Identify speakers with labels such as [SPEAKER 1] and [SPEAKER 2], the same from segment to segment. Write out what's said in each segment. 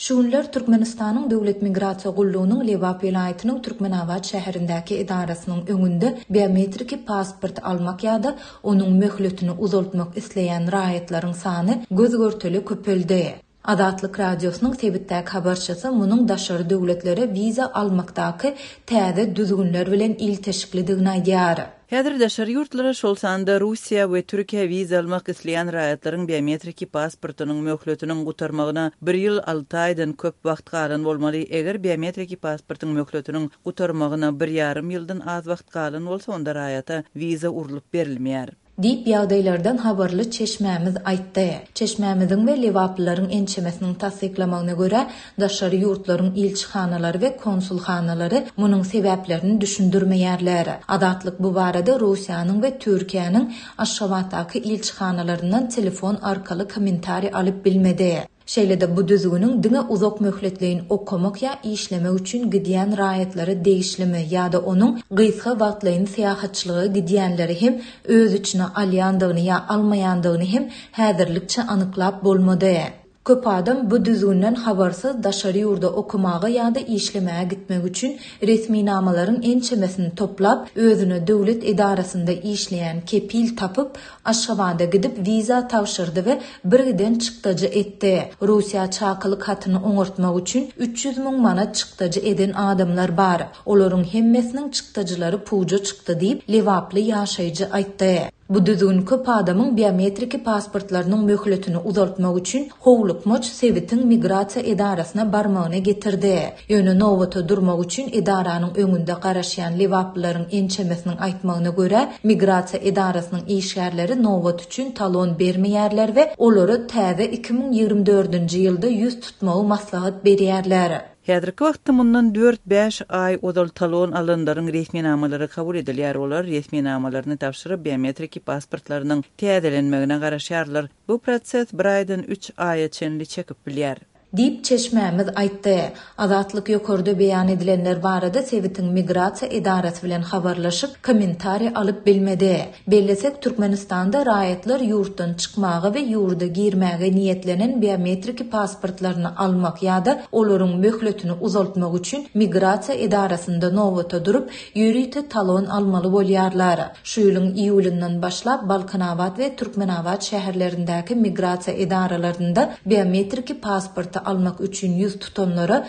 [SPEAKER 1] Şunlar Türkmenistan'ın Döwlet Migrasiýa Gullugynyň Lewap welaýatynyň Türkmenabad şäherindäki idarasının öňünde biometrik pasport almak ýa-da onuň möhletini uzaltmak isleýän raýatlaryň sany gözgörteli köpeldi. Adatlyk radiosynyň Tebitdäki habarçysy munyň daşary döwletlere viza almakdaky täze düzgünler bilen ilteşiklidigini aýdýar.
[SPEAKER 2] Häzir daşary ýurtlara şol sanda Russiýa we Türkiýe viza almak isleýän raýatlaryň biometrik pasportynyň möhletiniň gutarmagyna 1 ýyl 6 aýdan köp wagt galan bolmaly. Eger biometrik pasportyň möhletiniň gutarmagyna 1,5 ýyldan az wagt galan bolsa onda raýata viza urulyp berilmeýär.
[SPEAKER 1] Dip ýagdaýlardan habarly Çeşmämiz aýtdy. Çeşmämiziň we Lewaplylaryň ençemesiniň tasdiklamagyna görä, daşary ýurtlaryň ilçihanalary we konsulhanalary munyň sebäplerini düşündirmeýärler. Adatlyk bu barada Russiýanyň we Türkiýanyň Aşgabatdaky ilçihanalarynyň telefon arkaly kommentari alyp bilmedi. Şeýlede bu düzgünüň diňe uzak möhletleýin okumak ýa işlemek üçin gidýän raýatlary değişlimi ýa-da onuň gysga wagtlaýyn syýahatçylygy gidýänleri hem öz içine alýandygyny ýa almaýandygyny hem häzirlikçe anyklap bolmady. Köp adam bu düzgünden habarsyz daşary ýurda okumagy ýa-da işlemäge gitmek üçin resmi namalaryň ençemesini toplap, özüne döwlet idarasynda işleýän kepil tapyp, Aşgabatda gidip viza tapşyrdy we birgiden çykdyjy etdi. Russiýa çakylyk hatyny oňartmak üçin 300 000 manat çykdyjy eden adamlar bar. Olaryň hemmesiniň çykdyjylary puja çykdy diýip Lewaply ýaşaýjy aýtdy. Bu düzgün köp adamyň biometrik pasportlarynyň möhletini uzaltmak üçin howluk moç Sewitiň migrasiýa idarasyna barmagyna getirdi. Ýöne nowata durmak üçin idaranyň öňünde garaşýan Lewaplylaryň ençemesiniň aýtmagyna görä, migrasiýa idarasynyň işgärleri nowat üçin talon bermeýärler we olary täze 2024-nji ýylda ýüz tutmagy maslahat berýärler.
[SPEAKER 2] Häzirki wagtda mundan 4-5 ay odal talon alanlaryň resmi namalary kabul edilýär. Olar resmi namalaryny tapşyryp biometrik pasportlarynyň täzelenmegine garaşýarlar. Bu proses 1 aýdan 3 aýa çenli çekip bilýär.
[SPEAKER 1] Dip Çeşmämiz aýtdy. Adatlyk ýokarda beýan edilenler barada Sewitiň migrasiýa idarasy bilen habarlaşyp kommentari alyp bilmedi. Bellesek Türkmenistanda raýatlar ýurtdan çykmagy we ýurda girmäge niýetlenen biometrik pasportlaryny almak ýa-da olaryň möhletini uzaltmak üçin migrasiýa idarasynda nowata durup ýürüýte talon almaly bolýarlar. Şu ýylyň iýulyndan başlap Balkanabad we Türkmenabad şäherlerindäki migrasiýa idaralarynda biometrik pasport almak üçin ýüz tutanlara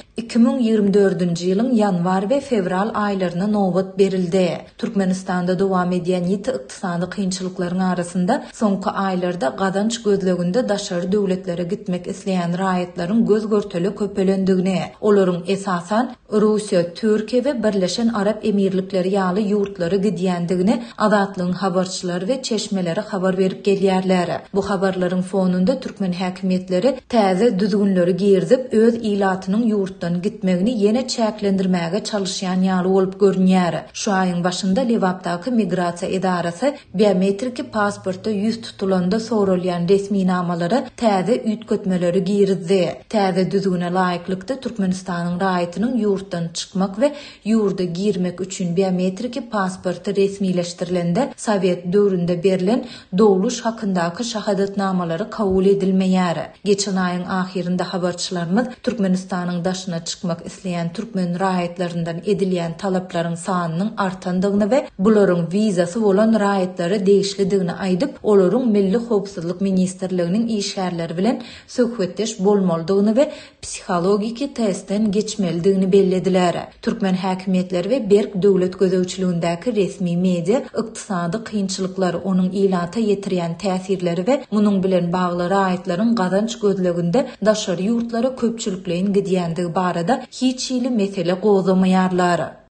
[SPEAKER 1] 2024-nji ýylyň ýanwar we fevral aýlaryna nowbat berildi. Türkmenistanda dowam edýän ýeti ykdysady kynçylyklaryň arasynda soňky aýlarda gadanç gözleginde daşary döwletlere gitmek isleýän raýatlaryň göz görteli köpelendigini, olaryň esasan Russiýa, Türkiýe we Birleşen Arap Emirlikleri ýaly ýurtlary gidýändigini adatlyň habarçylary we çeşmeleri habar berip gelýärler. Bu habarlaryň fonunda türkmen häkimetleri täze düzgünleri girdip öz ilatynyň ýurtdan gitmegini ýene çäklendirmäge çalışýan ýaly bolup görünýär. Şu aýyň başynda Lewapdaky migrasiýa idarasy biometrik pasportda ýüz tutulanda sorulýan resmi namalary täze üýtgetmeleri girdi. Täze düzgüne laýyklykda Türkmenistanyň raýatynyň ýurtdan çykmak we ýurda girmek üçin biometrik pasporty resmileşdirilende Sowet döwründe berilen dowluş hakyndaky şahadatnamalary kabul edilmeýär. Geçen aýyň ahirinde habarçylarymyz Türkmenistanyň daşyna çykmak isleýän türkmen raýatlaryndan edilýän talaplaryň sanynyň artandygyny we bularyň vizasy bolan raýatlary değişlidigini aýdyp, olaryň Milli Howpsuzlyk Ministrliginiň işgärleri bilen söhbetdeş bolmalydygyny we psihologiki testden geçmelidigini bellediler. Türkmen häkimetleri we berk döwlet gözegçiligindäki resmi media ykdysady kynçylyklar, onuň ilata ýetirýän täsirleri we munyň bilen bagly raýatlaryň gadanç gözleginde daşary ýurtlara köpçülikleýin gidýändigi barada hiç ýyly mesele gozamaýarlar.